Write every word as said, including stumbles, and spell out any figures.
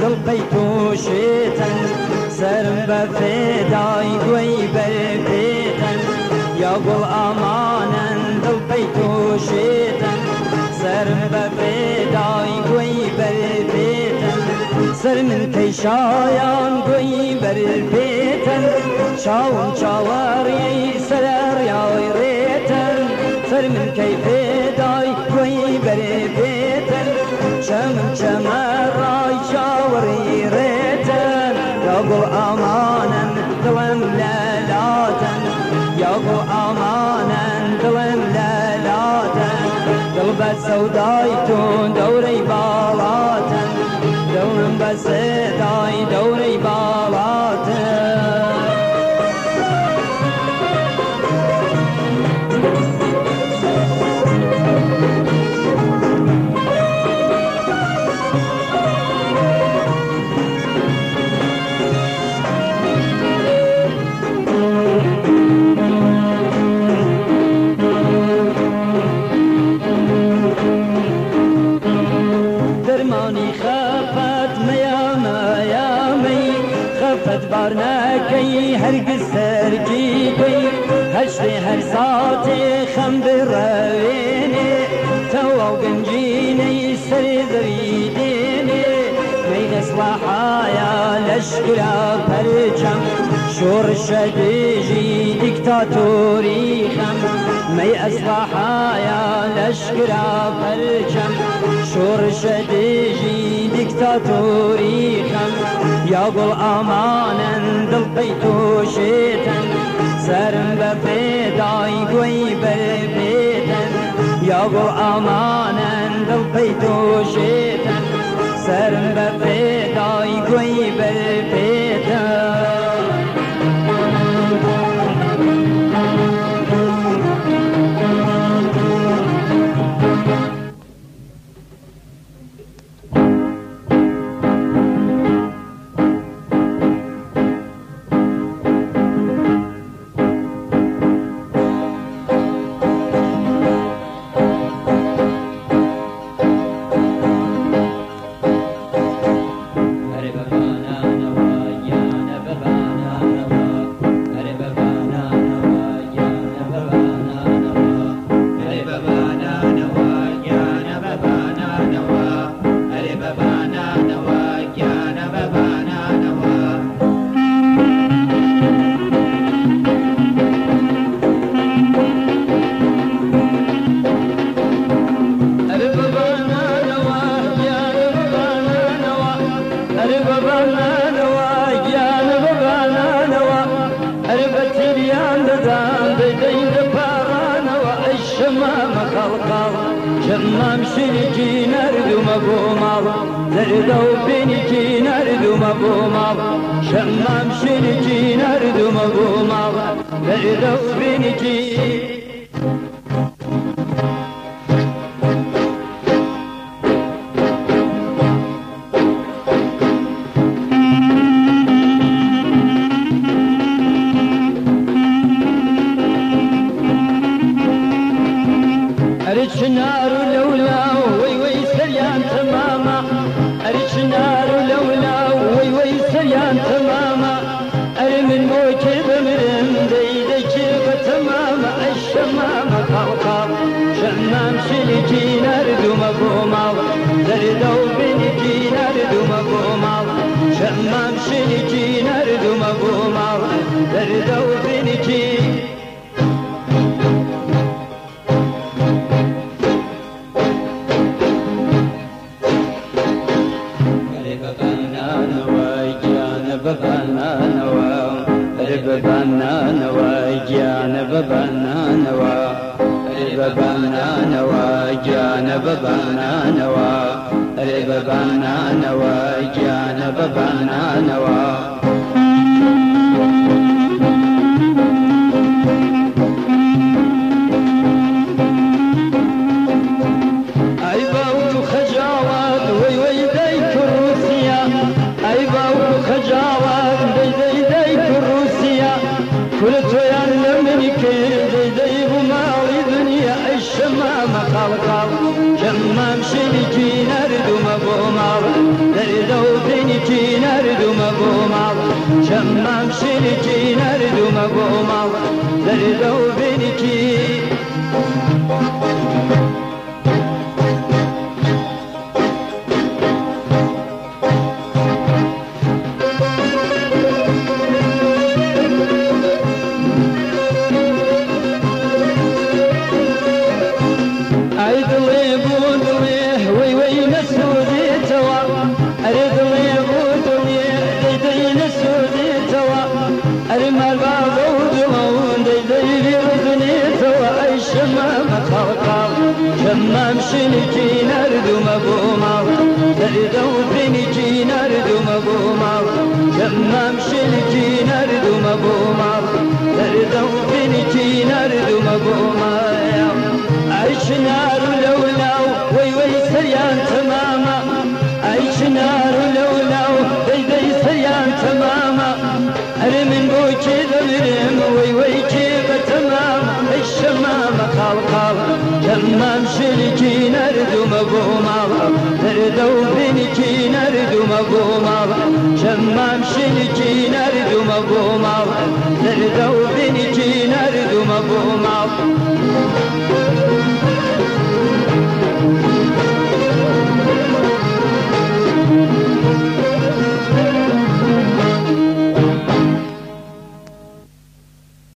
دڵ پەی تووشێتن سرم بە فێدای گوێی بەرپێتن یا گوڵ ئامانن دڵ پەی تووشێتن سرم بە فێدای گوێی بەرپێتن سەر من کەی شایان گوێی بەرپێتن چاوم چاوەڕیەی سەرەڕیای ڕێتن سەر من کەی فێدای گوێی بەرپێتن چەمم چەمەڕای چاوەڕی ڕێتن یا گوڵ ئامانن دڵم لەلاتن یا گوڵ ئامانن دڵم لەلاتن دڵ بە سەودای تون دەورەی باڵاتن دڵم بە سێدای دەورەی باڵاتن بارناکەی هەرگیز سەرگی بی هەشتێ هەر ساتێ خەم بڕەوێنێ تەواو گەنجینەی سەرێ زەوی دێنێ مەی ئیسلاحایە لەشکرا پەرچەم شۆڕشە دێژی دیکتاتۆری خەم مەی ئیسلاحایە لەشکرا پەرچەم شۆڕشە دێژی دیکتاتۆری خەم یا گوڵ ئامانن دڵ پەی تووشێتن سەرم بە فێدای گوێی بەرپێتن یا گوڵ ئامانن دڵ پەی تووشێتن سەرم بە فێدای گوێی بەرپێتن شمام شنجي نردم بومال زردو بنجي نردم بومال شمام شنجي نردم بومال زردو بنجي أريد نار لولا وي وي سريان تماما أريد نار لولا وي وي سريان تماما أري من موتي بمرم دي دي كيف تماما الشمام خلقا شمام شلجي نردو مبوما زردو بنجي نردو مبوما شمام شلجي نردو مبوما زردو بنجي بنانا وجانا بنانا بنانا وجانا بنانا بنانا وجانا بنانا كلت ويعلمني كيف زي بمالي دنيا الشمام خلقا شمام شنجي نردو مبومال نردو بني تمام شلكي نردم بومال دردو بنكي تمام شلكي نردم بومال دردو بنكي نردم بومال تمام شلكي نردم بومال دردو بنكي نردم بومال عيش نار لولاو وي وي سريان تماما عيش نار لولاو دي دي سريان تماما أرمن بوكي ذمرم وي وي كيف تماما الشمام خال خال تمام شلكي نردم بومال دردو بنكي نردم بومال تمام شلكي نردم بومال دردو